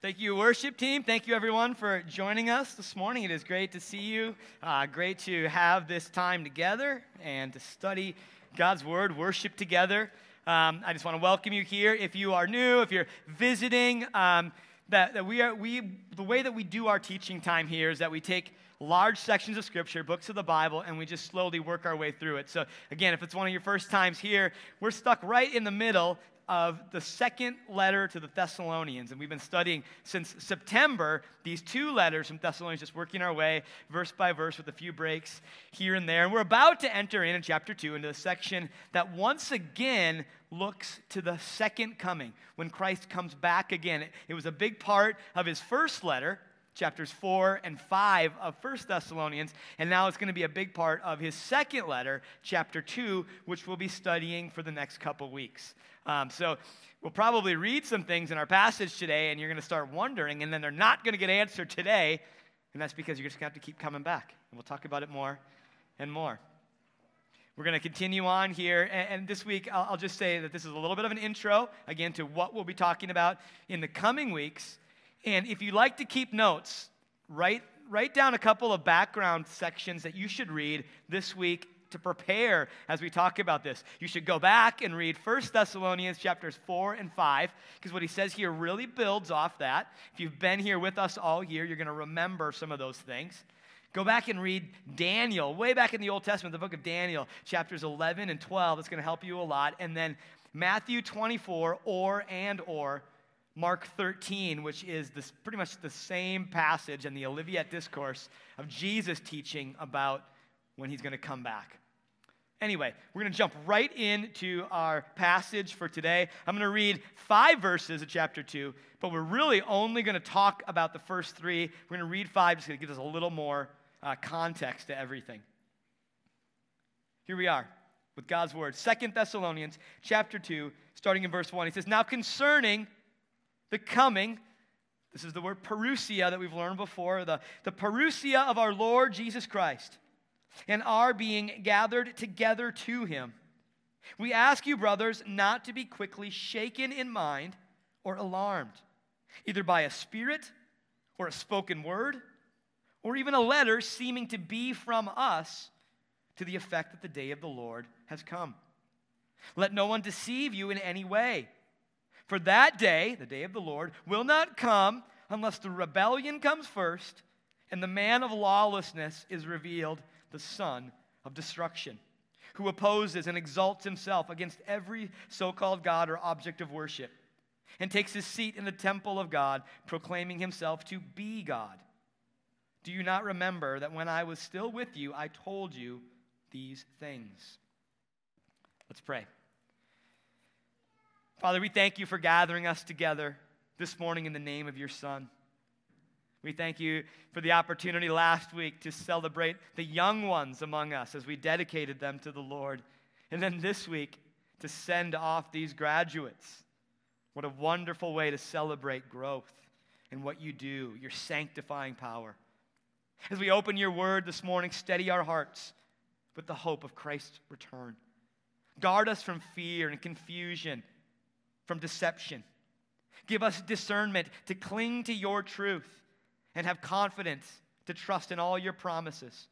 Thank you, worship team. Thank you, everyone, for joining us this morning. It is great to see you. Great to have this time together and to study God's Word, worship together. I just want to welcome you here. If you are new, if you're visiting, the way that we do our teaching time here is that we take large sections of Scripture, books of the Bible, and we just slowly work our way through it. So again, if it's one of your first times here, we're stuck right in the middle of the second letter to the Thessalonians. And we've been studying since September these two letters from Thessalonians, just working our way verse by verse with a few breaks here and there. And we're about to enter in chapter 2 into a section that once again looks to the second coming, when Christ comes back again. It was a big part of his first letter, chapters 4 and 5 of 1 Thessalonians, and now it's going to be a big part of his second letter, chapter 2, which we'll be studying for the next couple weeks. So we'll probably read some things in our passage today, and you're going to start wondering, and then they're not going to get answered today, and that's because you're just going to have to keep coming back, and we'll talk about it more and more. We're going to continue on here, and this week I'll just say that this is a little bit of an intro, again, to what we'll be talking about in the coming weeks. And if you like to keep notes, write down a couple of background sections that you should read this week to prepare as we talk about this. You should go back and read 1 Thessalonians chapters 4 and 5, because what he says here really builds off that. If you've been here with us all year, you're going to remember some of those things. Go back and read Daniel, way back in the Old Testament, the book of Daniel, chapters 11 and 12. That's going to help you a lot. And then Matthew 24, or Mark 13, which is pretty much the same passage in the Olivet Discourse of Jesus teaching about when he's going to come back. Anyway, we're going to jump right into our passage for today. I'm going to read 5 verses of chapter 2, but we're really only going to talk about the first 3. We're going to read 5 just to give us a little more context to everything. Here we are with God's Word. 2 Thessalonians chapter 2, starting in verse 1. He says, "Now concerning the coming," this is the word parousia that we've learned before, the parousia of our Lord Jesus Christ, and our being gathered together to him. We ask you, brothers, not to be quickly shaken in mind or alarmed, either by a spirit or a spoken word, or even a letter seeming to be from us, to the effect that the day of the Lord has come. Let no one deceive you in any way. For that day, the day of the Lord, will not come unless the rebellion comes first and the man of lawlessness is revealed, the son of destruction, who opposes and exalts himself against every so-called God or object of worship, and takes his seat in the temple of God, proclaiming himself to be God. Do you not remember that when I was still with you, I told you these things?" Let's pray. Father, we thank you for gathering us together this morning in the name of your Son. We thank you for the opportunity last week to celebrate the young ones among us as we dedicated them to the Lord. And then this week to send off these graduates. What a wonderful way to celebrate growth and what you do, your sanctifying power. As we open your word this morning, steady our hearts with the hope of Christ's return. Guard us from fear and confusion, from deception. Give us discernment to cling to your truth and have confidence to trust in all your promises.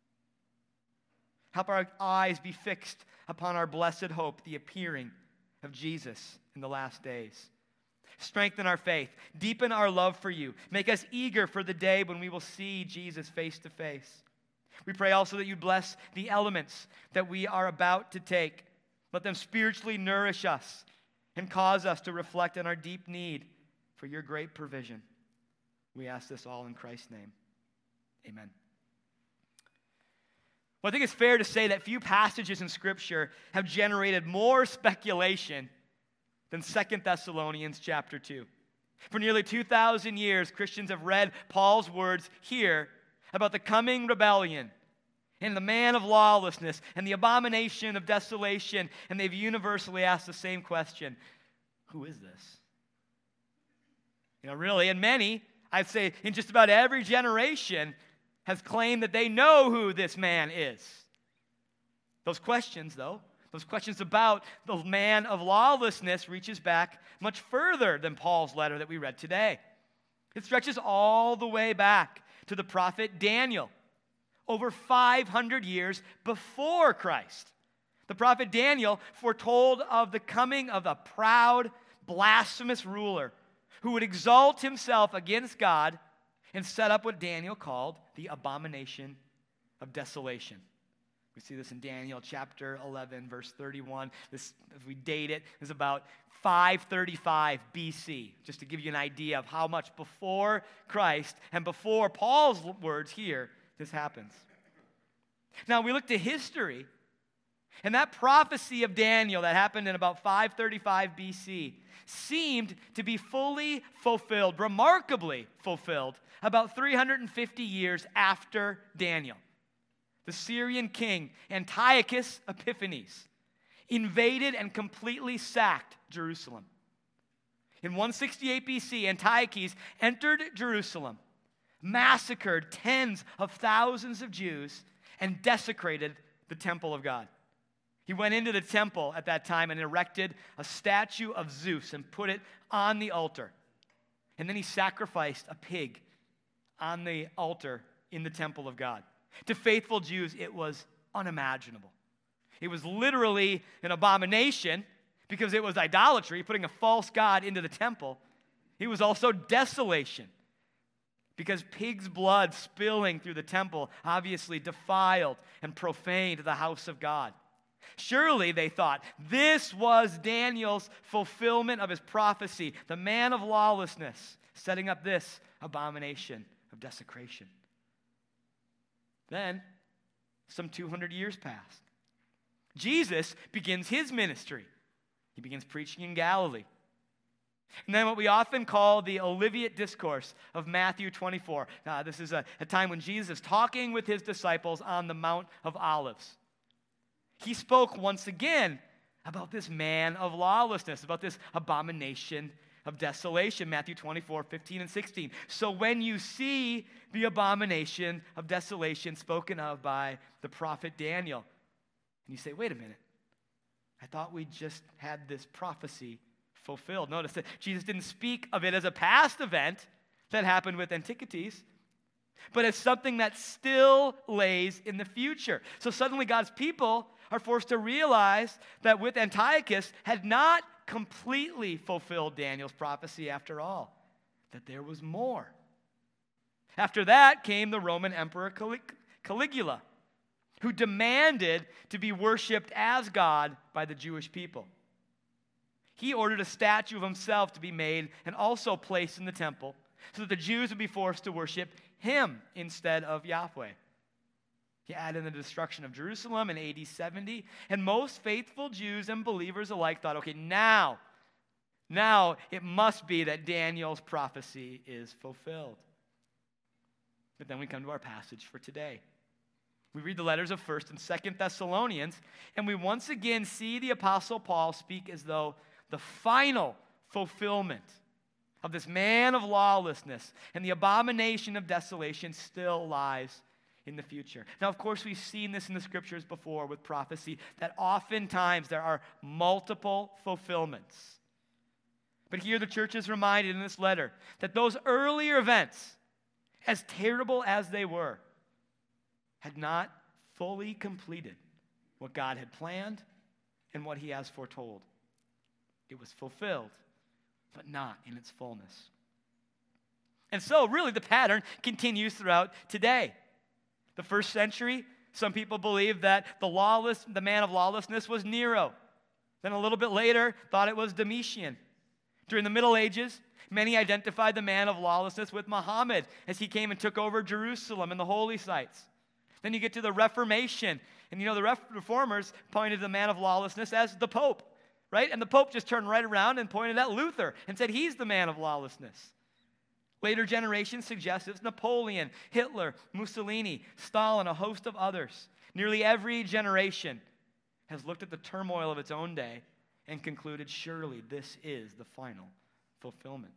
Help our eyes be fixed upon our blessed hope, the appearing of Jesus in the last days. Strengthen our faith. Deepen our love for you. Make us eager for the day when we will see Jesus face to face. We pray also that you bless the elements that we are about to take. Let them spiritually nourish us and cause us to reflect on our deep need for your great provision. We ask this all in Christ's name. Amen. Well, I think it's fair to say that few passages in Scripture have generated more speculation than 2 Thessalonians chapter 2. For nearly 2,000 years, Christians have read Paul's words here about the coming rebellion and the man of lawlessness and the abomination of desolation, and they've universally asked the same question: who is this? Really, and many, I'd say in just about every generation, has claimed that they know who this man is. Those questions about the man of lawlessness reaches back much further than Paul's letter that we read today. It stretches all the way back to the prophet Daniel, over 500 years before Christ. The prophet Daniel foretold of the coming of a proud, blasphemous ruler who would exalt himself against God and set up what Daniel called the abomination of desolation. We see this in Daniel chapter 11, verse 31. This, if we date it, is about 535 BC, just to give you an idea of how much before Christ and before Paul's words here this happens. Now, we look to history, and that prophecy of Daniel that happened in about 535 BC seemed to be fully fulfilled, remarkably fulfilled, about 350 years after Daniel. The Syrian king Antiochus Epiphanes invaded and completely sacked Jerusalem. In 168 BC, Antiochus entered Jerusalem, massacred tens of thousands of Jews, and desecrated the temple of God. He went into the temple at that time and erected a statue of Zeus and put it on the altar. And then he sacrificed a pig on the altar in the temple of God. To faithful Jews, it was unimaginable. It was literally an abomination because it was idolatry, putting a false god into the temple. It was also desolation because pig's blood spilling through the temple obviously defiled and profaned the house of God. Surely, they thought, this was Daniel's fulfillment of his prophecy, the man of lawlessness, setting up this abomination of desecration. Then, some 200 years passed. Jesus begins his ministry. He begins preaching in Galilee. And then what we often call the Olivet Discourse of Matthew 24. This is a time when Jesus is talking with his disciples on the Mount of Olives. He spoke once again about this man of lawlessness, about this abomination of desolation, Matthew 24, 15 and 16. So when you see the abomination of desolation spoken of by the prophet Daniel, and you say, wait a minute, I thought we just had this prophecy fulfilled. Notice that Jesus didn't speak of it as a past event that happened with Antiochus, but as something that still lays in the future. So suddenly God's people are forced to realize that with Antiochus had not completely fulfilled Daniel's prophecy after all, that there was more. After that came the Roman Emperor Caligula, who demanded to be worshipped as God by the Jewish people. He ordered a statue of himself to be made and also placed in the temple so that the Jews would be forced to worship him instead of Yahweh. He added in the destruction of Jerusalem in AD 70, and most faithful Jews and believers alike thought, okay, now it must be that Daniel's prophecy is fulfilled. But then we come to our passage for today. We read the letters of 1st and 2nd Thessalonians, and we once again see the Apostle Paul speak as though the final fulfillment of this man of lawlessness and the abomination of desolation still lies in the future. Now, of course, we've seen this in the scriptures before with prophecy, that oftentimes there are multiple fulfillments. But here the church is reminded in this letter that those earlier events, as terrible as they were, had not fully completed what God had planned and what he has foretold. It was fulfilled, but not in its fullness. And so, really, the pattern continues throughout today. The first century, some people believed that the man of lawlessness was Nero. Then a little bit later, thought it was Domitian. During the Middle Ages, many identified the man of lawlessness with Muhammad as he came and took over Jerusalem and the holy sites. Then you get to the Reformation, and the reformers pointed to the man of lawlessness as the Pope, right? And the Pope just turned right around and pointed at Luther and said he's the man of lawlessness. Later generations suggest it's Napoleon, Hitler, Mussolini, Stalin, a host of others. Nearly every generation has looked at the turmoil of its own day and concluded, surely this is the final fulfillment.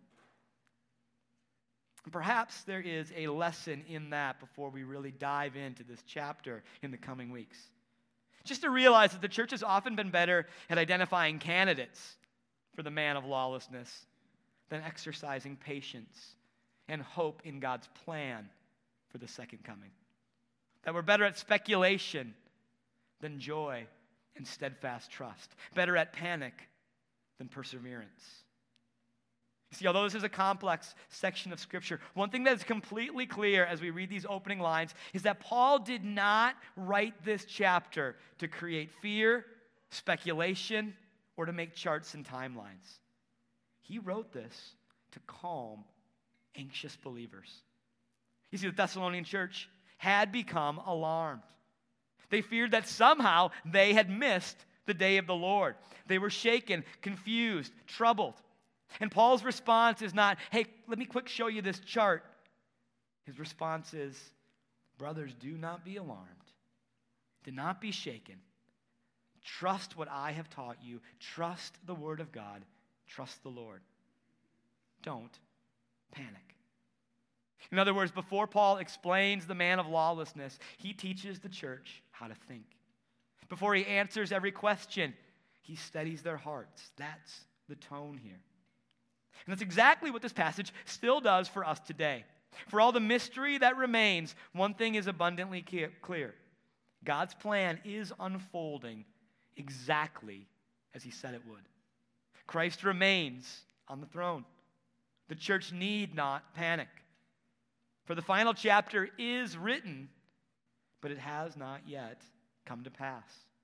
And perhaps there is a lesson in that before we really dive into this chapter in the coming weeks. Just to realize that the church has often been better at identifying candidates for the man of lawlessness than exercising patience and hope in God's plan for the second coming. That we're better at speculation than joy and steadfast trust. Better at panic than perseverance. You see, although this is a complex section of Scripture, one thing that is completely clear as we read these opening lines is that Paul did not write this chapter to create fear, speculation, or to make charts and timelines. He wrote this to calm anxious believers. You see, the Thessalonian church had become alarmed. They feared that somehow they had missed the day of the Lord. They were shaken, confused, troubled. And Paul's response is not, hey, let me quick show you this chart. His response is, brothers, do not be alarmed. Do not be shaken. Trust what I have taught you. Trust the word of God. Trust the Lord. Don't panic. In other words, before Paul explains the man of lawlessness, he teaches the church how to think. Before he answers every question, he steadies their hearts. That's the tone here. And that's exactly what this passage still does for us today. For all the mystery that remains, one thing is abundantly clear. God's plan is unfolding exactly as he said it would. Christ remains on the throne. The church need not panic. For the final chapter is written, but it has not yet come to pass.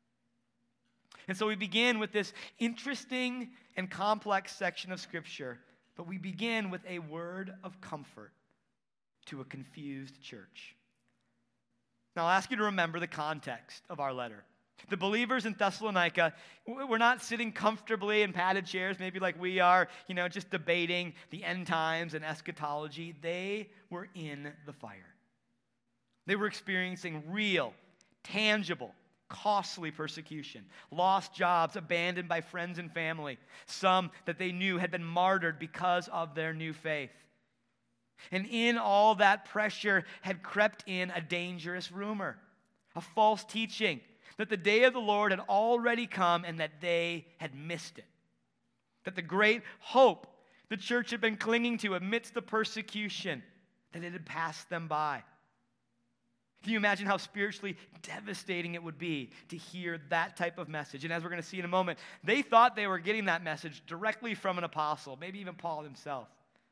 And so we begin with this interesting and complex section of Scripture, but we begin with a word of comfort to a confused church. Now, I'll ask you to remember the context of our letter. The believers in Thessalonica were not sitting comfortably in padded chairs, maybe like we are, just debating the end times and eschatology. They were in the fire. They were experiencing real, tangible, costly persecution, lost jobs, abandoned by friends and family, some that they knew had been martyred because of their new faith. And in all that pressure had crept in a dangerous rumor, a false teaching that the day of the Lord had already come and that they had missed it. That the great hope the church had been clinging to amidst the persecution, that it had passed them by. Can you imagine how spiritually devastating it would be to hear that type of message? And as we're going to see in a moment, they thought they were getting that message directly from an apostle, maybe even Paul himself.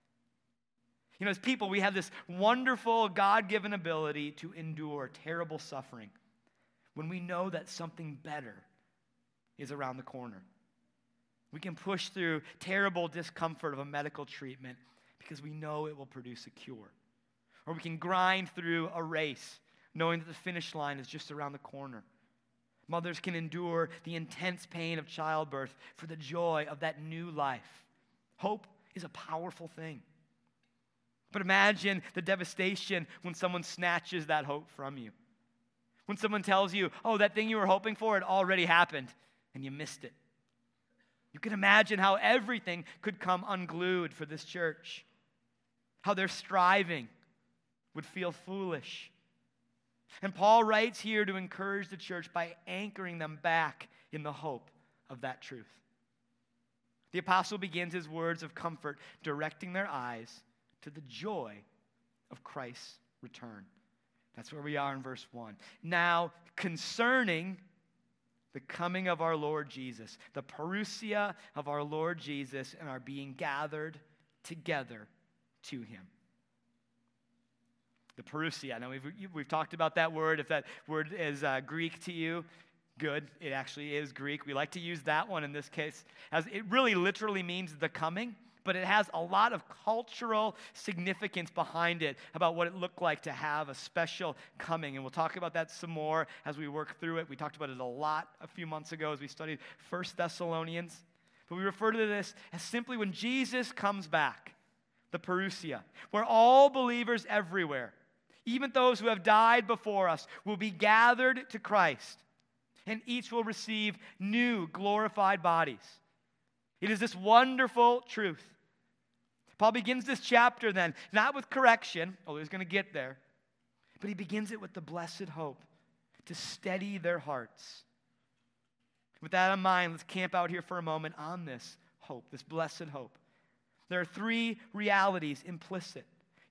As people, we have this wonderful God-given ability to endure terrible suffering when we know that something better is around the corner. We can push through terrible discomfort of a medical treatment because we know it will produce a cure. Or we can grind through a race knowing that the finish line is just around the corner. Mothers can endure the intense pain of childbirth for the joy of that new life. Hope is a powerful thing. But imagine the devastation when someone snatches that hope from you. When someone tells you, oh, that thing you were hoping for, it already happened, and you missed it. You can imagine how everything could come unglued for this church. How their striving would feel foolish. And Paul writes here to encourage the church by anchoring them back in the hope of that truth. The apostle begins his words of comfort, directing their eyes to the joy of Christ's return. That's where we are in verse 1. Now, concerning the coming of our Lord Jesus, the parousia of our Lord Jesus, and our being gathered together to him. The parousia. Now, we've talked about that word. If that word is Greek to you, good. It actually is Greek. We like to use that one in this case, as it really literally means the coming, but it has a lot of cultural significance behind it about what it looked like to have a special coming. And we'll talk about that some more as we work through it. We talked about it a lot a few months ago as we studied 1 Thessalonians. But we refer to this as simply when Jesus comes back, the parousia, where all believers everywhere, even those who have died before us, will be gathered to Christ, and each will receive new glorified bodies. It is this wonderful truth. Paul begins this chapter then, not with correction, although he's going to get there, but he begins it with the blessed hope to steady their hearts. With that in mind, let's camp out here for a moment on this hope, this blessed hope. There are three realities implicit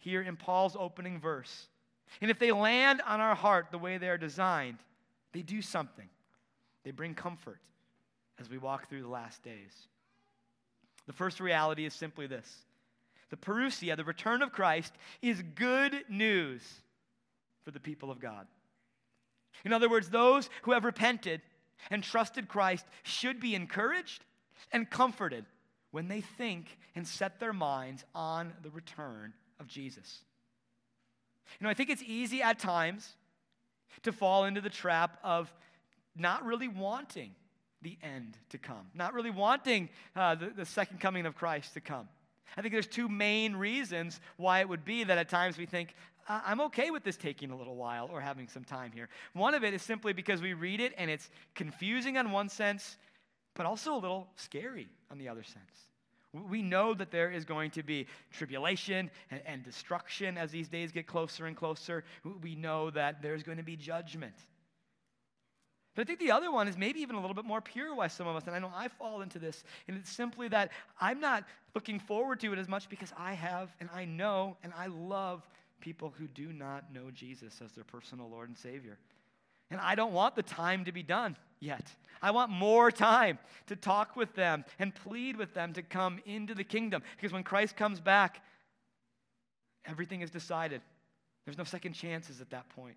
here in Paul's opening verse. And if they land on our heart the way they are designed, they do something. They bring comfort as we walk through the last days. The first reality is simply this. The parousia, the return of Christ, is good news for the people of God. In other words, those who have repented and trusted Christ should be encouraged and comforted when they think and set their minds on the return of Jesus. I think it's easy at times to fall into the trap of not really wanting the end to come, not really wanting the second coming of Christ to come. I think there's two main reasons why it would be that at times we think, I'm okay with this taking a little while or having some time here. One of it is simply because we read it and it's confusing on one sense, but also a little scary on the other sense. We know that there is going to be tribulation and destruction as these days get closer and closer. We know that there's going to be judgment. But I think the other one is maybe even a little bit more pure why some of us, and I know I fall into this, and it's simply that I'm not looking forward to it as much because I have and I know and I love people who do not know Jesus as their personal Lord and Savior. And I don't want the time to be done yet. I want more time to talk with them and plead with them to come into the kingdom. Because when Christ comes back, everything is decided. There's no second chances at that point.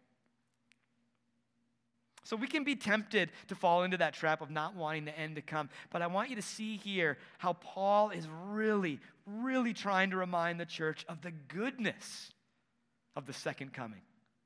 So we can be tempted to fall into that trap of not wanting the end to come. But I want you to see here how Paul is really, really trying to remind the church of the goodness of the second coming.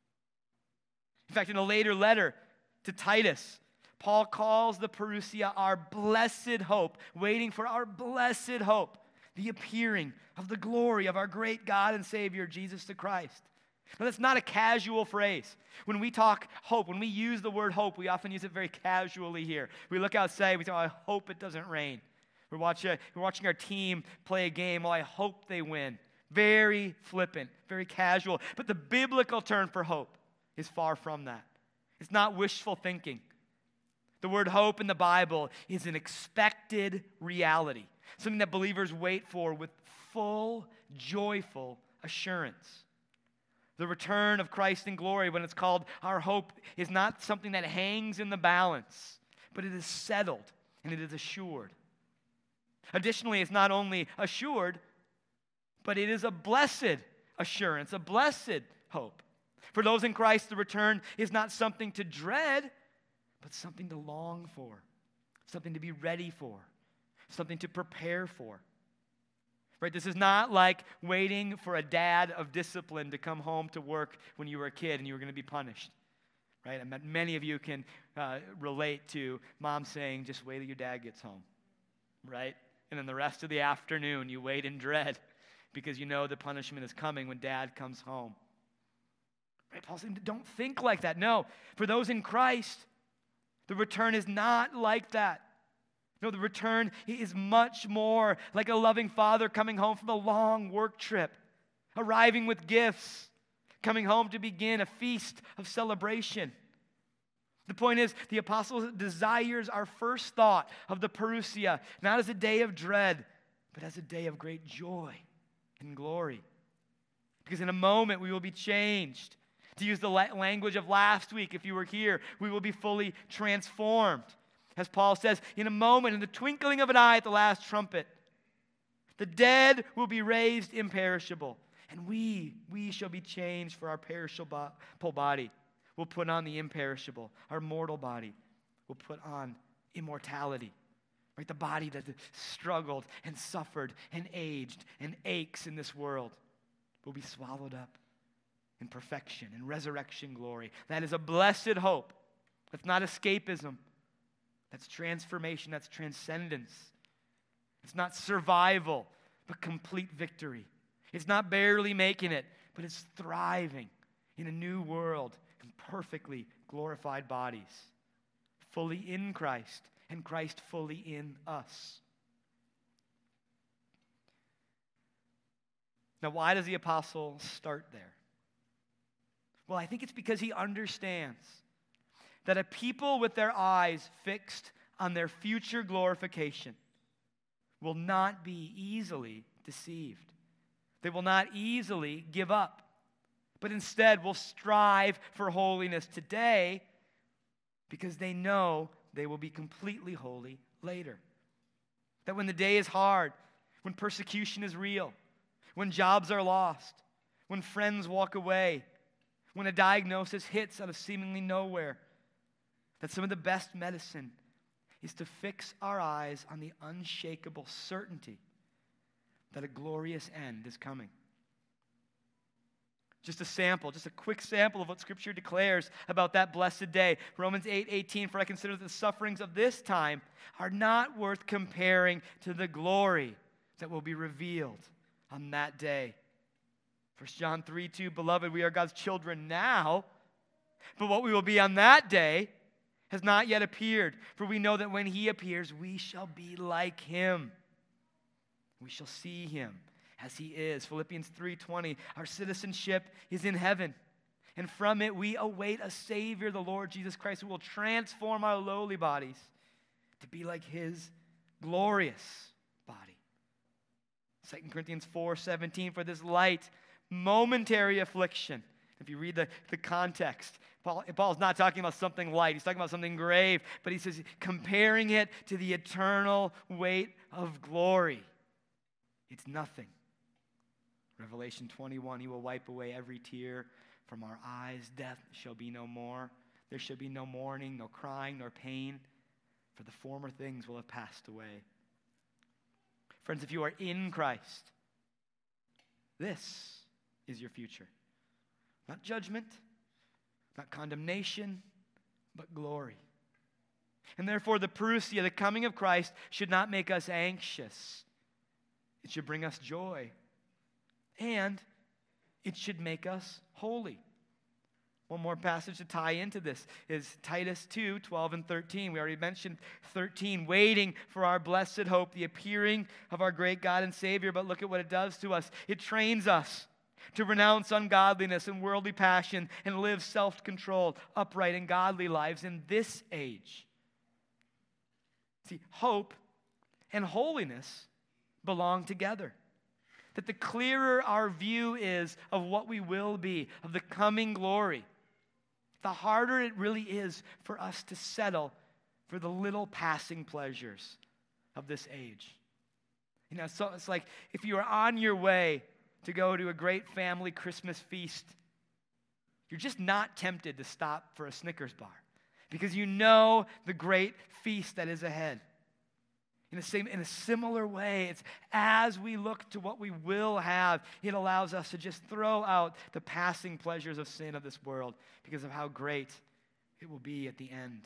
In fact, in a later letter to Titus, Paul calls the parousia our blessed hope, waiting for our blessed hope, the appearing of the glory of our great God and Savior, Jesus the Christ. Now, that's not a casual phrase. When we talk hope, when we use the word hope, we often use it very casually here. We look outside, we say, oh, I hope it doesn't rain. We're watching our team play a game, oh, I hope they win. Very flippant, very casual. But the biblical term for hope is far from that. It's not wishful thinking. The word hope in the Bible is an expected reality, something that believers wait for with full, joyful assurance. The return of Christ in glory, when it's called our hope, is not something that hangs in the balance, but it is settled and it is assured. Additionally, it's not only assured, but it is a blessed assurance, a blessed hope. For those in Christ, the return is not something to dread, but something to long for, something to be ready for, something to prepare for. Right? This is not like waiting for a dad of discipline to come home to work when you were a kid and you were going to be punished. Right? And many of you can relate to mom saying, just wait till your dad gets home. Right? And then the rest of the afternoon you wait in dread because you know the punishment is coming when dad comes home. Right? Paul's saying, don't think like that. No, for those in Christ, the return is not like that. No, the return is much more like a loving father coming home from a long work trip, arriving with gifts, coming home to begin a feast of celebration. The point is, the apostle desires our first thought of the parousia, not as a day of dread, but as a day of great joy and glory. Because in a moment we will be changed. To use the language of last week, if you were here, we will be fully transformed. As Paul says, in a moment, in the twinkling of an eye at the last trumpet, the dead will be raised imperishable, and we shall be changed, for our perishable body will put on the imperishable. Our mortal body will put on immortality. Right? The body that struggled and suffered and aged and aches in this world will be swallowed up in perfection and resurrection glory. That is a blessed hope. That's not escapism. That's transformation. That's transcendence. It's not survival, but complete victory. It's not barely making it, but it's thriving in a new world in perfectly glorified bodies, fully in Christ and Christ fully in us. Now, why does the apostle start there? Well, I think it's because he understands that a people with their eyes fixed on their future glorification will not be easily deceived. They will not easily give up, but instead will strive for holiness today because they know they will be completely holy later. That when the day is hard, when persecution is real, when jobs are lost, when friends walk away, when a diagnosis hits out of seemingly nowhere, that some of the best medicine is to fix our eyes on the unshakable certainty that a glorious end is coming. Just a quick sample of what Scripture declares about that blessed day. Romans 8:18, for I consider that the sufferings of this time are not worth comparing to the glory that will be revealed on that day. 1 John 3:2, beloved, we are God's children now, but what we will be on that day has not yet appeared. For we know that when he appears, we shall be like him. We shall see him as he is. Philippians 3:20, our citizenship is in heaven, and from it we await a Savior, the Lord Jesus Christ, who will transform our lowly bodies to be like his glorious body. 2 Corinthians 4:17, for this light, momentary affliction. If you read the context, Paul's not talking about something light. He's talking about something grave. But he says, comparing it to the eternal weight of glory. It's nothing. Revelation 21, he will wipe away every tear from our eyes. Death shall be no more. There shall be no mourning, no crying, nor pain, for the former things will have passed away. Friends, if you are in Christ, this is your future. Not judgment, not condemnation, but glory. And therefore, the parousia, the coming of Christ, should not make us anxious. It should bring us joy. And it should make us holy. One more passage to tie into this is Titus 2:12 and 13. We already mentioned 13, waiting for our blessed hope, the appearing of our great God and Savior. But look at what it does to us. It trains us to renounce ungodliness and worldly passion and live self-controlled, upright, and godly lives in this age. See, hope and holiness belong together. That the clearer our view is of what we will be, of the coming glory, the harder it really is for us to settle for the little passing pleasures of this age. You know, so it's like if you are on your way to go to a great family Christmas feast, you're just not tempted to stop for a Snickers bar because you know the great feast that is ahead. In a similar way, it's as we look to what we will have, it allows us to just throw out the passing pleasures of sin of this world because of how great it will be at the end.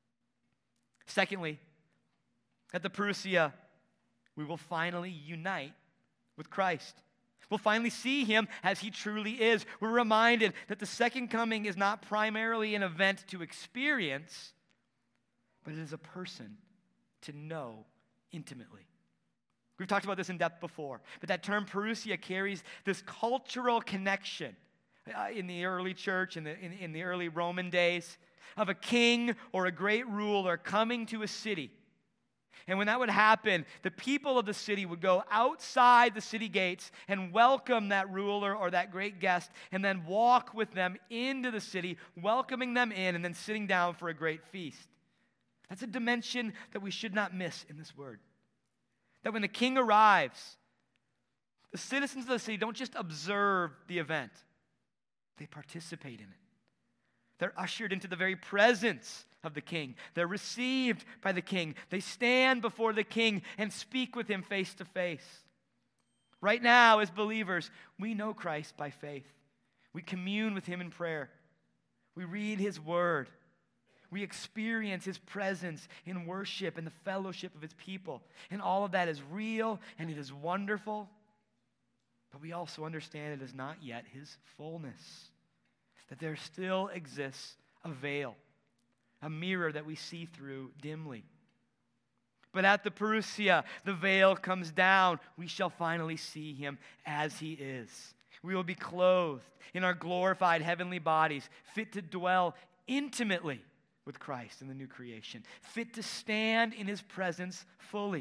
Secondly, at the parousia, we will finally unite with Christ. We'll finally see him as he truly is. We're reminded that the second coming is not primarily an event to experience, but it is a person to know intimately. We've talked about this in depth before, but that term parousia carries this cultural connection in the early church, in the early Roman days, of a king or a great ruler coming to a city. And when that would happen, the people of the city would go outside the city gates and welcome that ruler or that great guest, and then walk with them into the city, welcoming them in, and then sitting down for a great feast. That's a dimension that we should not miss in this word. That when the king arrives, the citizens of the city don't just observe the event, they participate in it. They're ushered into the very presence of the king. They're received by the king. They stand before the king and speak with him face to face. Right now, as believers, we know Christ by faith. We commune with him in prayer. We read his word. We experience his presence in worship and the fellowship of his people. And all of that is real and it is wonderful. But we also understand it is not yet his fullness. That there still exists a veil, a mirror that we see through dimly. But at the parousia, the veil comes down. We shall finally see him as he is. We will be clothed in our glorified heavenly bodies, fit to dwell intimately with Christ in the new creation, fit to stand in his presence fully,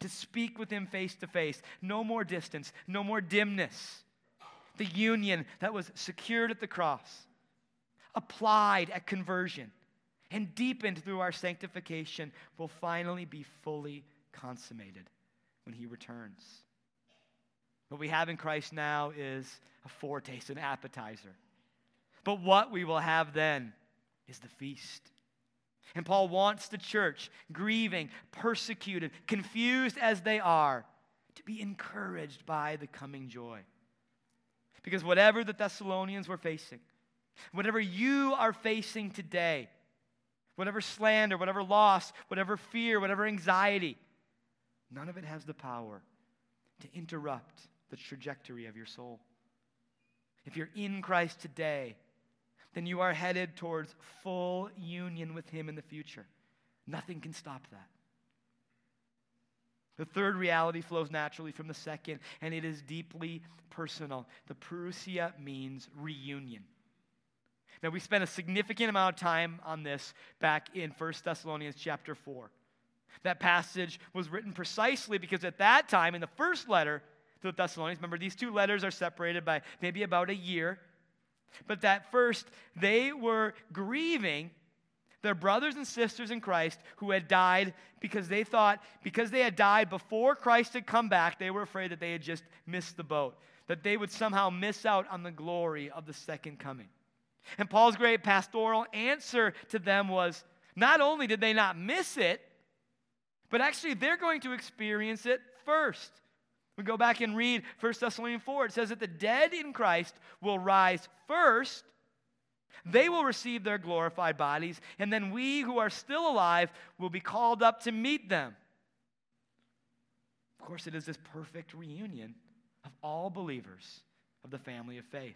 to speak with him face to face. No more distance, no more dimness. The union that was secured at the cross, applied at conversion, and deepened through our sanctification will finally be fully consummated when he returns. What we have in Christ now is a foretaste, an appetizer. But what we will have then is the feast. And Paul wants the church, grieving, persecuted, confused as they are, to be encouraged by the coming joy. Because whatever the Thessalonians were facing, whatever you are facing today, whatever slander, whatever loss, whatever fear, whatever anxiety, none of it has the power to interrupt the trajectory of your soul. If you're in Christ today, then you are headed towards full union with him in the future. Nothing can stop that. The third reality flows naturally from the second, and it is deeply personal. The parousia means reunion. Now, we spent a significant amount of time on this back in 1 Thessalonians chapter 4. That passage was written precisely because at that time, in the first letter to the Thessalonians, remember these two letters are separated by maybe about a year, but that first, they were grieving their brothers and sisters in Christ who had died because they thought, because they had died before Christ had come back, they were afraid that they had just missed the boat, that they would somehow miss out on the glory of the second coming. And Paul's great pastoral answer to them was, not only did they not miss it, but actually they're going to experience it first. We go back and read 1 Thessalonians 4. It says that the dead in Christ will rise first. They will receive their glorified bodies, and then we who are still alive will be called up to meet them. Of course, it is this perfect reunion of all believers of the family of faith.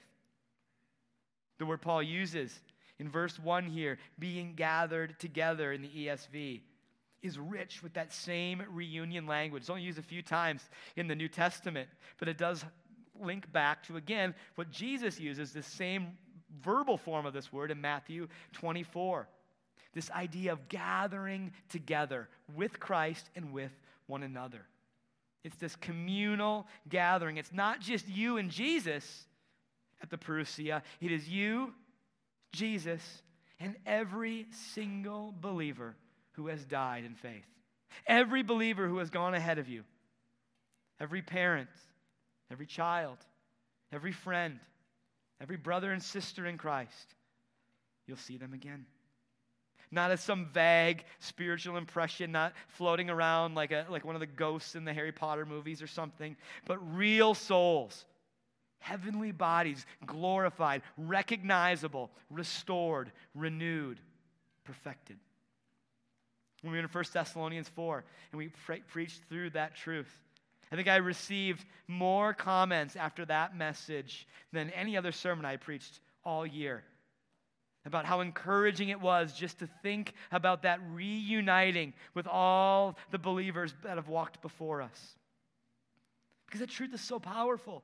The word Paul uses in verse 1 here, being gathered together in the ESV, is rich with that same reunion language. It's only used a few times in the New Testament, but it does link back to, again, what Jesus uses, the same verbal form of this word in Matthew 24. This idea of gathering together with Christ and with one another. It's this communal gathering. It's not just you and Jesus at the parousia. It is you, Jesus, and every single believer who has died in faith. Every believer who has gone ahead of you. Every parent, every child, every friend, every brother and sister in Christ. You'll see them again. Not as some vague spiritual impression, not floating around like one of the ghosts in the Harry Potter movies or something, but real souls, heavenly bodies, glorified, recognizable, restored, renewed, perfected. When we were in 1 Thessalonians 4 and we preached through that truth, I think I received more comments after that message than any other sermon I preached all year about how encouraging it was just to think about that reuniting with all the believers that have walked before us. Because the truth is so powerful.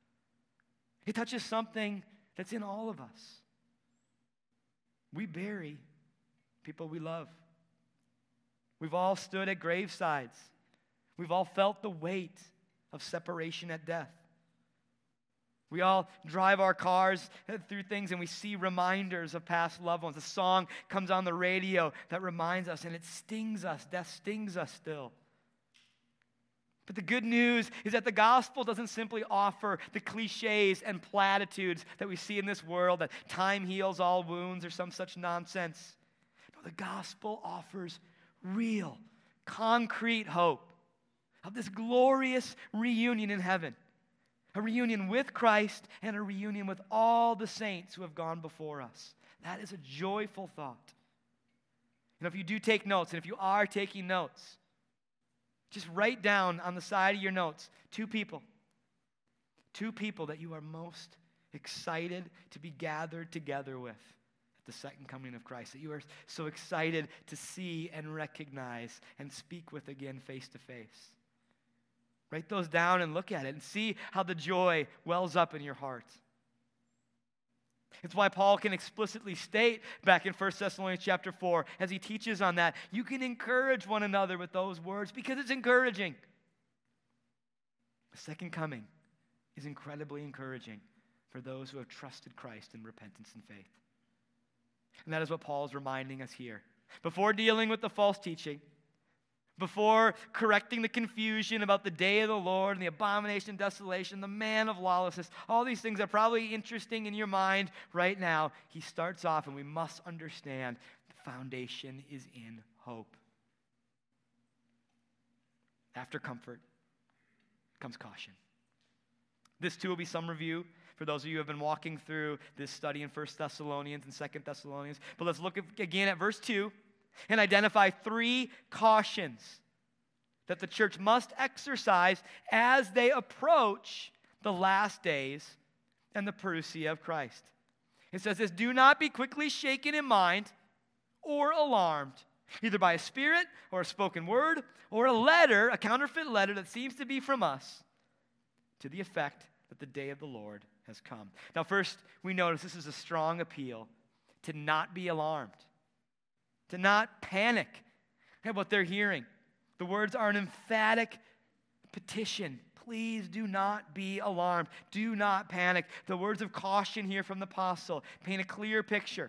It touches something that's in all of us. We bury people we love. We've all stood at gravesides. We've all felt the weight of separation at death. We all drive our cars through things and we see reminders of past loved ones. A song comes on the radio that reminds us, and it stings us. Death stings us still. But the good news is that the gospel doesn't simply offer the cliches and platitudes that we see in this world, that time heals all wounds or some such nonsense. No, the gospel offers real, concrete hope of this glorious reunion in heaven. A reunion with Christ and a reunion with all the saints who have gone before us. That is a joyful thought. And if you do take notes, and if you are taking notes, just write down on the side of your notes two people that you are most excited to be gathered together with the second coming of Christ, that you are so excited to see and recognize and speak with again face to face. Write those down and look at it and see how the joy wells up in your heart. It's why Paul can explicitly state back in 1 Thessalonians chapter 4, as he teaches on that, you can encourage one another with those words because it's encouraging. The second coming is incredibly encouraging for those who have trusted Christ in repentance and faith. And that is what Paul is reminding us here. Before dealing with the false teaching, before correcting the confusion about the day of the Lord and the abomination and desolation, the man of lawlessness, all these things are probably interesting in your mind right now. He starts off, and we must understand the foundation is in hope. After comfort comes caution. This too will be some review for those of you who have been walking through this study in 1 Thessalonians and 2 Thessalonians. But let's look again at verse 2 and identify 3 cautions that the church must exercise as they approach the last days and the parousia of Christ. It says this: do not be quickly shaken in mind or alarmed, either by a spirit or a spoken word or a letter, a counterfeit letter that seems to be from us, to the effect that the day of the Lord has come. Now first, we notice this is a strong appeal to not be alarmed, to not panic at what they're hearing. The words are an emphatic petition. Please do not be alarmed. Do not panic. The words of caution here from the apostle paint a clear picture.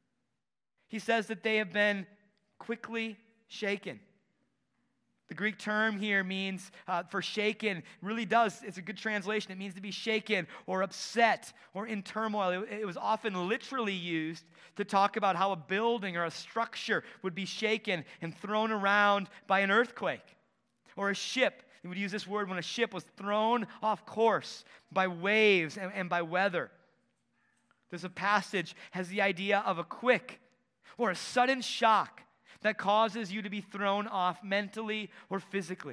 He says that they have been quickly shaken. The Greek term here means for shaken, really does, it's a good translation. It means to be shaken or upset or in turmoil. It was often literally used to talk about how a building or a structure would be shaken and thrown around by an earthquake. Or a ship, you would use this word when a ship was thrown off course by waves and by weather. This passage has the idea of a quick or a sudden shock that causes you to be thrown off mentally or physically.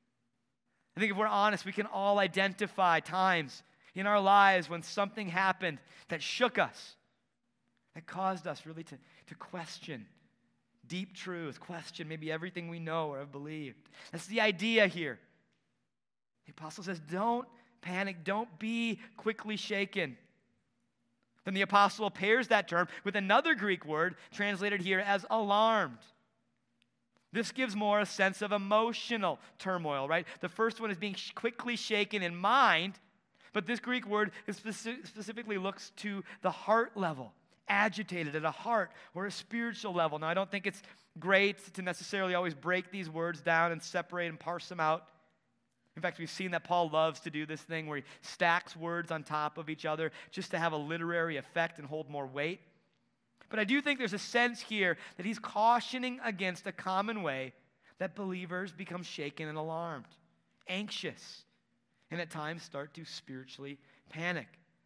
I think if we're honest, we can all identify times in our lives when something happened that shook us, that caused us really to question deep truth, question maybe everything we know or have believed. That's the idea here. The apostle says, don't panic, don't be quickly shaken. Then the apostle pairs that term with another Greek word translated here as alarmed. This gives more a sense of emotional turmoil, right? The first one is being quickly shaken in mind, but this Greek word specifically looks to the heart level, agitated at a heart or a spiritual level. Now, I don't think it's great to necessarily always break these words down and separate and parse them out. In fact, we've seen that Paul loves to do this thing where he stacks words on top of each other just to have a literary effect and hold more weight. But I do think there's a sense here that he's cautioning against a common way that believers become shaken and alarmed, anxious, and at times start to spiritually panic.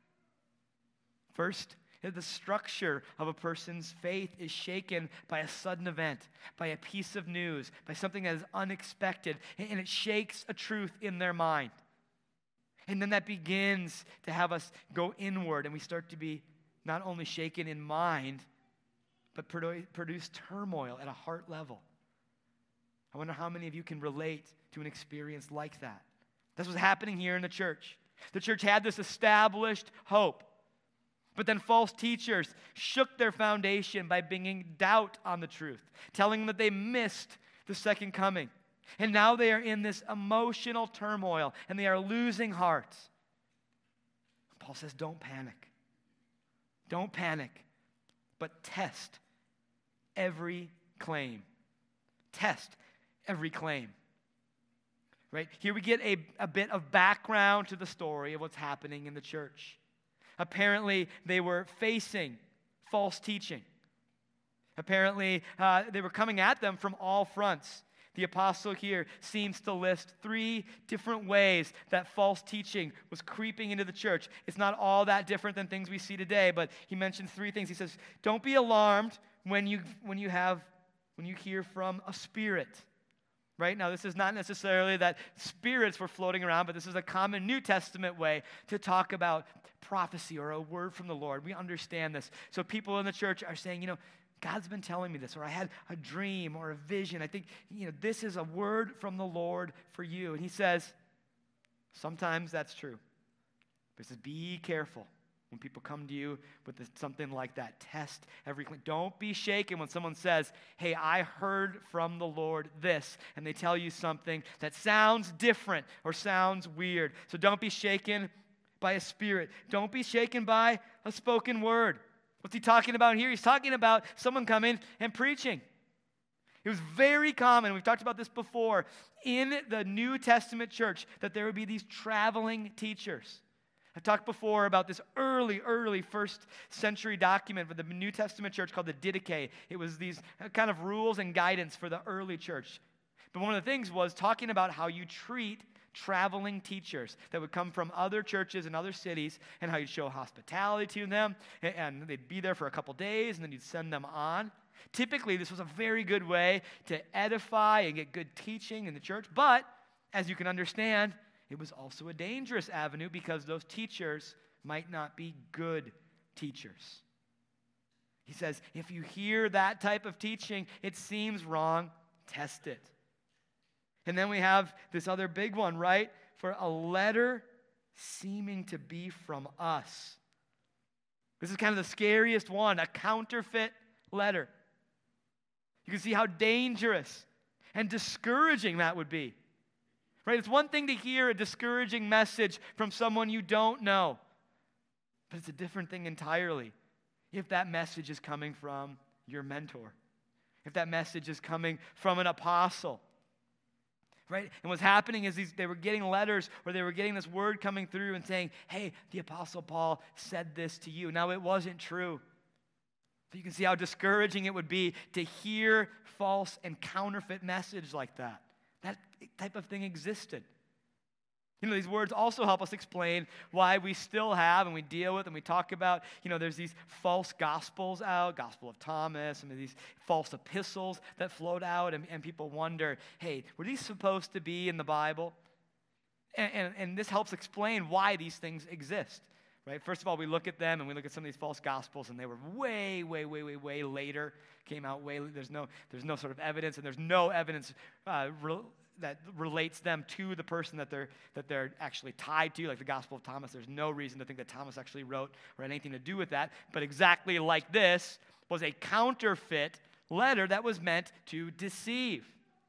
First, the structure of a person's faith is shaken by a sudden event, by a piece of news, by something that is unexpected, and it shakes a truth in their mind. And then that begins to have us go inward, and we start to be not only shaken in mind, but produce turmoil at a heart level. I wonder how many of you can relate to an experience like that. That's what's happening here in the church. The church had this established hope. But then false teachers shook their foundation by bringing doubt on the truth, telling them that they missed the second coming. And now they are in this emotional turmoil, and they are losing hearts. Paul says, don't panic. Don't panic, but test every claim. Test every claim. Right? Here we get a bit of background to the story of what's happening in the church. Apparently, they were facing false teaching. Apparently, they were coming at them from all fronts. The apostle here seems to list 3 different ways that false teaching was creeping into the church. It's not all that different than things we see today, but he mentions 3 things. He says, don't be alarmed when you hear from a spirit. Right? Now, this is not necessarily that spirits were floating around, but this is a common New Testament way to talk about prophecy or a word from the Lord. We understand this. So people in the church are saying, God's been telling me this, or I had a dream or a vision. I think, this is a word from the Lord for you. And he says, sometimes that's true. But he says, be careful When people come to you with something like that, test every claim. Don't be shaken when someone says, hey, I heard from the Lord this, and they tell you something that sounds different or sounds weird. So don't be shaken by a spirit. Don't be shaken by a spoken word. What's he talking about here? He's talking about someone coming and preaching. It was very common, we've talked about this before, in the New Testament church that there would be these traveling teachers. I talked before about this early first century document for the New Testament church called the Didache. It was these kind of rules and guidance for the early church. But one of the things was talking about how you treat traveling teachers that would come from other churches and other cities, and how you'd show hospitality to them, and they'd be there for a couple days, and then you'd send them on. Typically, this was a very good way to edify and get good teaching in the church, but as you can understand, it was also a dangerous avenue because those teachers might not be good teachers. He says, if you hear that type of teaching, it seems wrong, test it. And then we have this other big one, right? For a letter seeming to be from us. This is kind of the scariest one, a counterfeit letter. You can see how dangerous and discouraging that would be. Right? It's one thing to hear a discouraging message from someone you don't know, but it's a different thing entirely if that message is coming from your mentor, if that message is coming from an apostle. Right? And what's happening is they were getting letters or they were getting this word coming through and saying, hey, the Apostle Paul said this to you. Now, it wasn't true. But you can see how discouraging it would be to hear false and counterfeit message like that. That type of thing existed. You know, these words also help us explain why we still have and we deal with and we talk about, there's these false gospels out, Gospel of Thomas, and these false epistles that float out, and people wonder, hey, were these supposed to be in the Bible? And this helps explain why these things exist, right? First of all, we look at them and we look at some of these false gospels, and they were way later, came out way later. There's no sort of evidence, and there's no evidence that relates them to the person that they're actually tied to, like the Gospel of Thomas. There's no reason to think that Thomas actually wrote or had anything to do with that. But exactly like this was a counterfeit letter that was meant to deceive.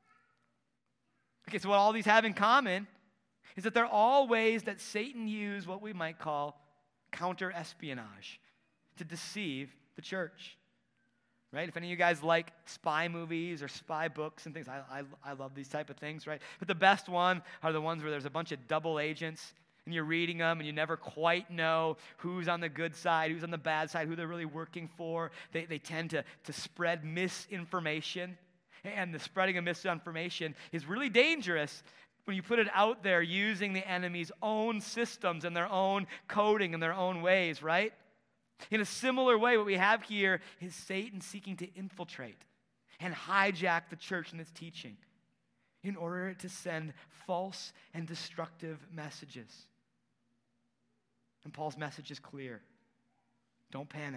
Okay, so what all these have in common is that they're all ways that Satan used what we might call counter-espionage to deceive the church. Right? If any of you guys like spy movies or spy books and things, I love these type of things, right? But the best one are the ones where there's a bunch of double agents and you're reading them and you never quite know who's on the good side, who's on the bad side, who they're really working for. They tend to spread misinformation, and the spreading of misinformation is really dangerous when you put it out there using the enemy's own systems and their own coding and their own ways, right? In a similar way, what we have here is Satan seeking to infiltrate and hijack the church and its teaching in order to send false and destructive messages. And Paul's message is clear. Don't panic.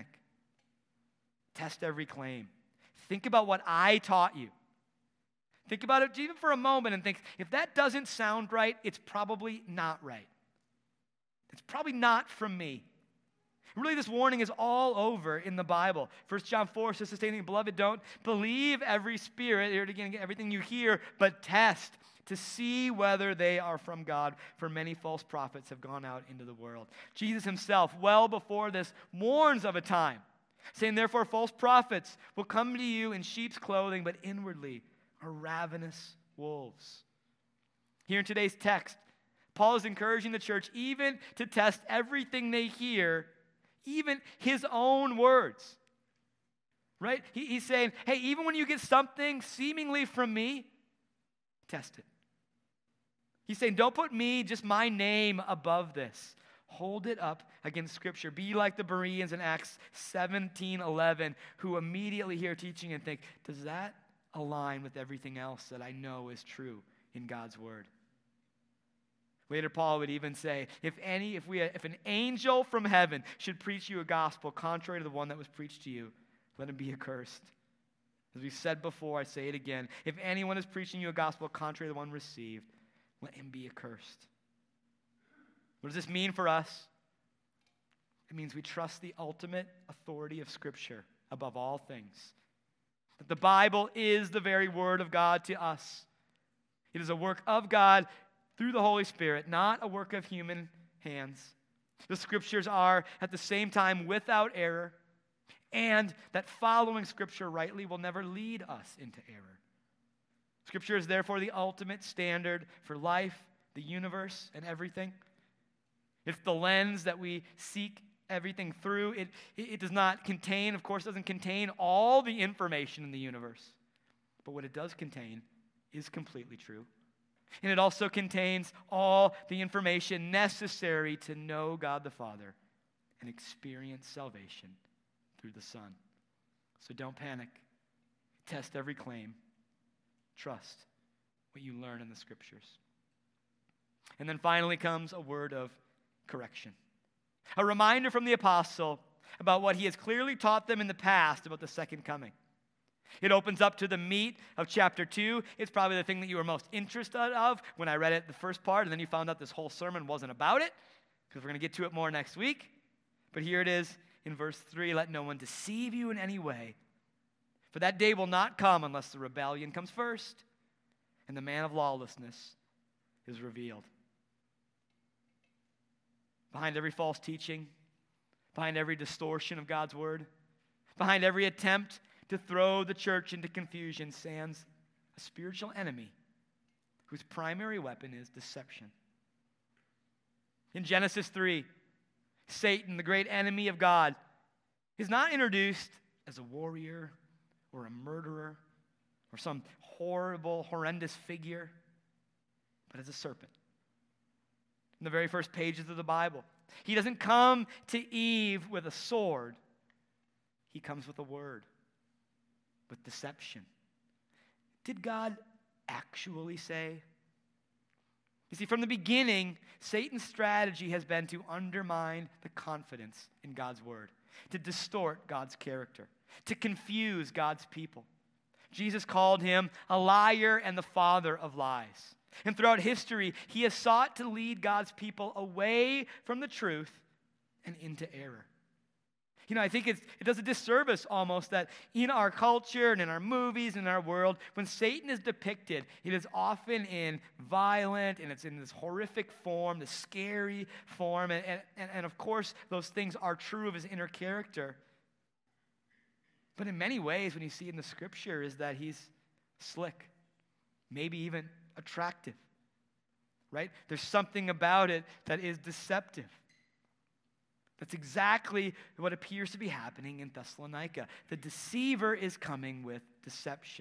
Test every claim. Think about what I taught you. Think about it even for a moment and think, if that doesn't sound right, it's probably not right. It's probably not from me. Really, this warning is all over in the Bible. 1 John 4 says, beloved, don't believe every spirit, here again, everything you hear, but test to see whether they are from God, for many false prophets have gone out into the world. Jesus himself, well before this, warns of a time, saying, therefore, false prophets will come to you in sheep's clothing, but inwardly are ravenous wolves. Here in today's text, Paul is encouraging the church even to test everything they hear, even his own words, right? He's saying, hey, even when you get something seemingly from me, test it. He's saying, don't put me, just my name, above this. Hold it up against Scripture. Be like the Bereans in Acts 17:11, who immediately hear teaching and think, does that align with everything else that I know is true in God's Word? Later, Paul would even say, if an angel from heaven should preach you a gospel contrary to the one that was preached to you, let him be accursed. As we said before, I say it again. If anyone is preaching you a gospel contrary to the one received, let him be accursed. What does this mean for us? It means we trust the ultimate authority of Scripture above all things. That the Bible is the very Word of God to us. It is a work of God through the Holy Spirit, not a work of human hands. The Scriptures are at the same time without error, and that following Scripture rightly will never lead us into error. Scripture is therefore the ultimate standard for life, the universe, and everything. It's the lens that we seek everything through. It does not contain, of course, doesn't contain all the information in the universe. But what it does contain is completely true. And it also contains all the information necessary to know God the Father and experience salvation through the Son. So don't panic. Test every claim. Trust what you learn in the Scriptures. And then finally comes a word of correction. A reminder from the apostle about what he has clearly taught them in the past about the second coming. It opens up to the meat of chapter 2. It's probably the thing that you were most interested of when I read it the first part, and then you found out this whole sermon wasn't about it, because we're going to get to it more next week. But here it is in verse 3, let no one deceive you in any way. For that day will not come unless the rebellion comes first, and the man of lawlessness is revealed. Behind every false teaching, behind every distortion of God's word, behind every attempt to throw the church into confusion stands a spiritual enemy whose primary weapon is deception. In Genesis 3, Satan, the great enemy of God, is not introduced as a warrior or a murderer or some horrible, horrendous figure, but as a serpent. In the very first pages of the Bible, he doesn't come to Eve with a sword. He comes with a word, with deception. Did God actually say? You see, from the beginning, Satan's strategy has been to undermine the confidence in God's word, to distort God's character, to confuse God's people. Jesus called him a liar and the father of lies. And throughout history, he has sought to lead God's people away from the truth and into error. You know, I think it does a disservice almost that in our culture and in our movies and in our world, when Satan is depicted, it is often in violent and it's in this horrific form, this scary form. And of course, those things are true of his inner character. But in many ways, when you see in the Scripture, is that he's slick, maybe even attractive, right? There's something about it that is deceptive. That's exactly what appears to be happening in Thessalonica. The deceiver is coming with deception.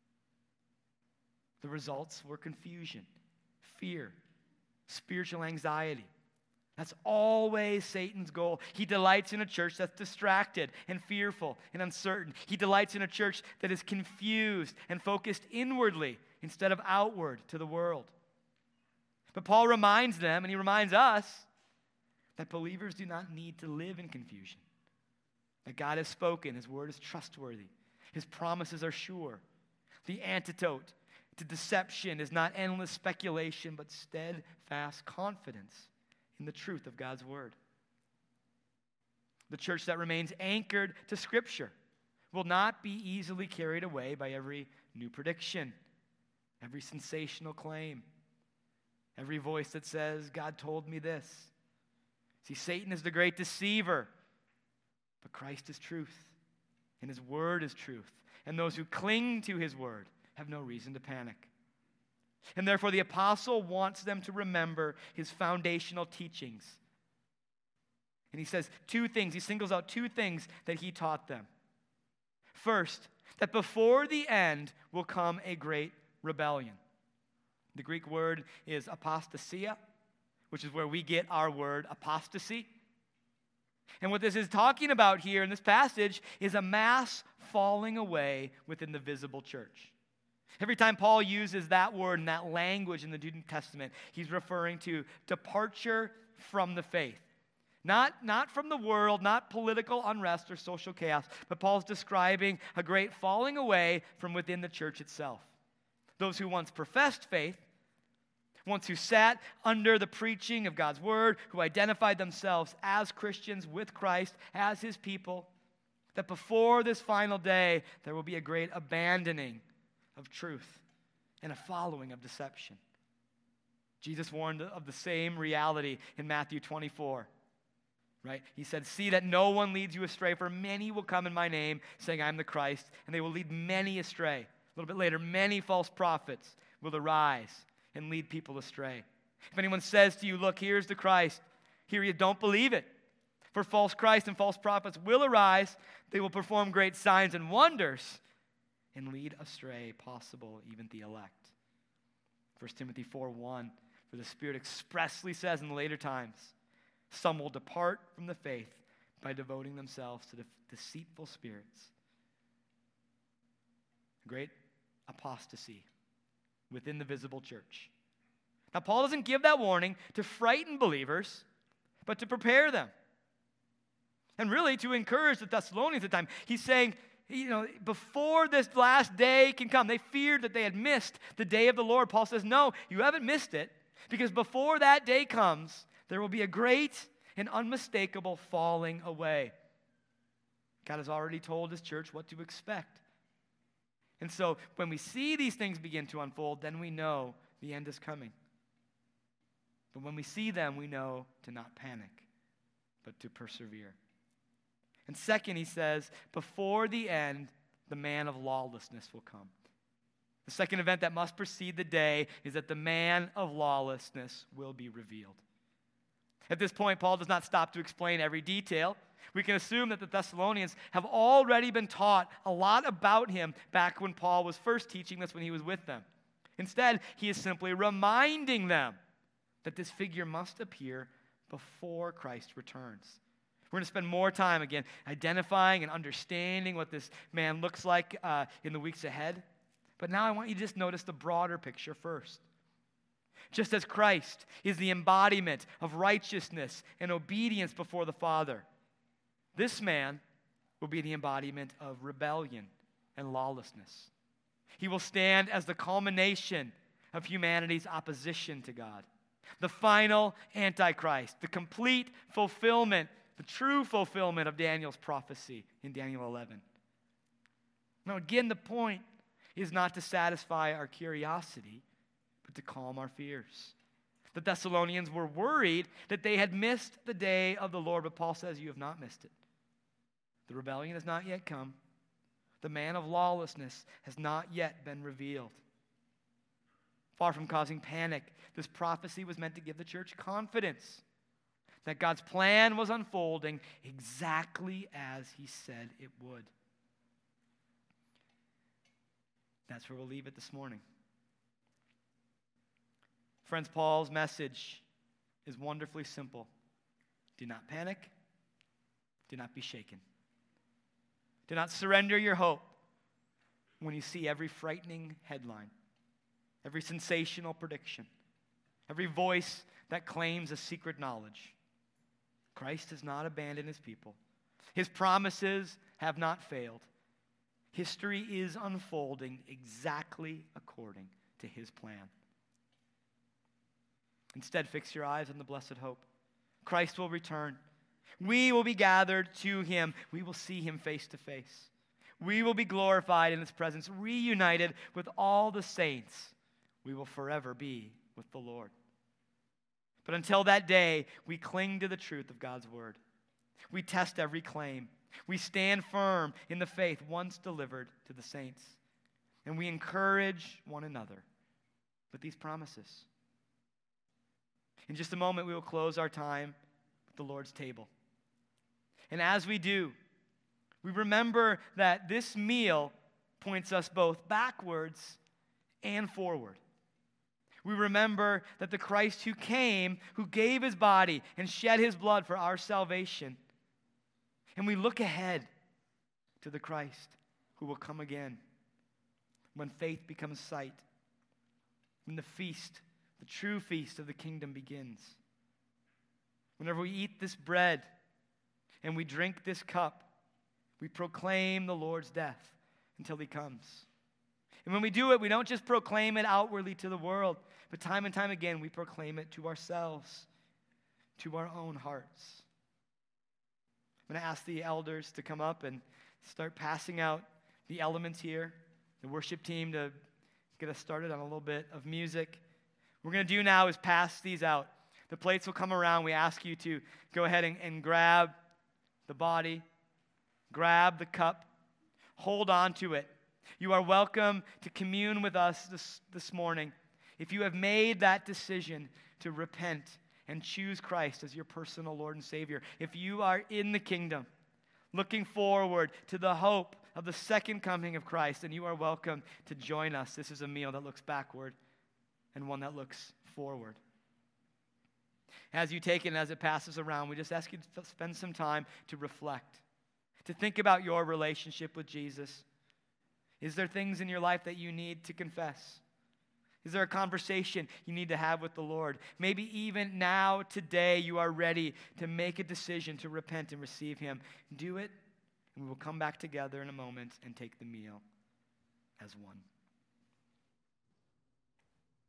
The results were confusion, fear, spiritual anxiety. That's always Satan's goal. He delights in a church that's distracted and fearful and uncertain. He delights in a church that is confused and focused inwardly instead of outward to the world. But Paul reminds them, and he reminds us, that believers do not need to live in confusion. That God has spoken, his word is trustworthy, his promises are sure. The antidote to deception is not endless speculation, but steadfast confidence in the truth of God's word. The church that remains anchored to Scripture will not be easily carried away by every new prediction, every sensational claim, every voice that says, God told me this. See, Satan is the great deceiver, but Christ is truth, and his word is truth. And those who cling to his word have no reason to panic. And therefore, the apostle wants them to remember his foundational teachings. And he says two things. He singles out two things that he taught them. First, that before the end will come a great rebellion. The Greek word is apostasia, which is where we get our word apostasy. And what this is talking about here in this passage is a mass falling away within the visible church. Every time Paul uses that word and that language in the New Testament, he's referring to departure from the faith. Not from the world, not political unrest or social chaos, but Paul's describing a great falling away from within the church itself. Those who once professed faith ones who sat under the preaching of God's word, who identified themselves as Christians with Christ, as his people, that before this final day, there will be a great abandoning of truth and a following of deception. Jesus warned of the same reality in Matthew 24, right? He said, "See that no one leads you astray, for many will come in my name, saying I am the Christ, and they will lead many astray." A little bit later, many false prophets will arise and lead people astray. If anyone says to you, "Look, here's the Christ," here you don't believe it. For false Christ and false prophets will arise. They will perform great signs and wonders and lead astray, possible, even the elect. 1 Timothy 4:1, for the Spirit expressly says in the later times, some will depart from the faith by devoting themselves to the deceitful spirits. Great apostasy within the visible church. Now, Paul doesn't give that warning to frighten believers, but to prepare them. And really to encourage the Thessalonians at the time. He's saying, before this last day can come, they feared that they had missed the day of the Lord. Paul says, no, you haven't missed it, because before that day comes, there will be a great and unmistakable falling away. God has already told his church what to expect. And so when we see these things begin to unfold, then we know the end is coming. But when we see them, we know to not panic, but to persevere. And second, he says, before the end, the man of lawlessness will come. The second event that must precede the day is that the man of lawlessness will be revealed. At this point, Paul does not stop to explain every detail. We can assume that the Thessalonians have already been taught a lot about him back when Paul was first teaching this when he was with them. Instead, he is simply reminding them that this figure must appear before Christ returns. We're going to spend more time, again, identifying and understanding what this man looks like in the weeks ahead. But now I want you to just notice the broader picture first. Just as Christ is the embodiment of righteousness and obedience before the Father, this man will be the embodiment of rebellion and lawlessness. He will stand as the culmination of humanity's opposition to God, the final Antichrist, the complete fulfillment, the true fulfillment of Daniel's prophecy in Daniel 11. Now, again, the point is not to satisfy our curiosity, but to calm our fears. The Thessalonians were worried that they had missed the day of the Lord, but Paul says, you have not missed it. The rebellion has not yet come. The man of lawlessness has not yet been revealed. Far from causing panic, this prophecy was meant to give the church confidence that God's plan was unfolding exactly as he said it would. That's where we'll leave it this morning. Friends, Paul's message is wonderfully simple. Do not panic. Do not be shaken. Do not surrender your hope when you see every frightening headline, every sensational prediction, every voice that claims a secret knowledge. Christ has not abandoned his people. His promises have not failed. History is unfolding exactly according to his plan. Instead, fix your eyes on the blessed hope. Christ will return. We will be gathered to him. We will see him face to face. We will be glorified in his presence, reunited with all the saints. We will forever be with the Lord. But until that day, we cling to the truth of God's word. We test every claim. We stand firm in the faith once delivered to the saints. And we encourage one another with these promises. In just a moment, we will close our time with the Lord's table. And as we do, we remember that this meal points us both backwards and forward. We remember that the Christ who came, who gave his body and shed his blood for our salvation. And we look ahead to the Christ who will come again when faith becomes sight, when the feast, the true feast of the kingdom begins. Whenever we eat this bread and we drink this cup, we proclaim the Lord's death until he comes. And when we do it, we don't just proclaim it outwardly to the world, but time and time again, we proclaim it to ourselves, to our own hearts. I'm going to ask the elders to come up and start passing out the elements here, the worship team to get us started on a little bit of music. What we're going to do now is pass these out. The plates will come around. We ask you to go ahead and grab the body, grab the cup, hold on to it. You are welcome to commune with us this morning. If you have made that decision to repent and choose Christ as your personal Lord and Savior, if you are in the kingdom, looking forward to the hope of the second coming of Christ, then you are welcome to join us. This is a meal that looks backward and one that looks forward. As you take it and as it passes around, we just ask you to spend some time to reflect, to think about your relationship with Jesus. Is there things in your life that you need to confess? Is there a conversation you need to have with the Lord? Maybe even now, today, you are ready to make a decision to repent and receive Him. Do it, and we will come back together in a moment and take the meal as one.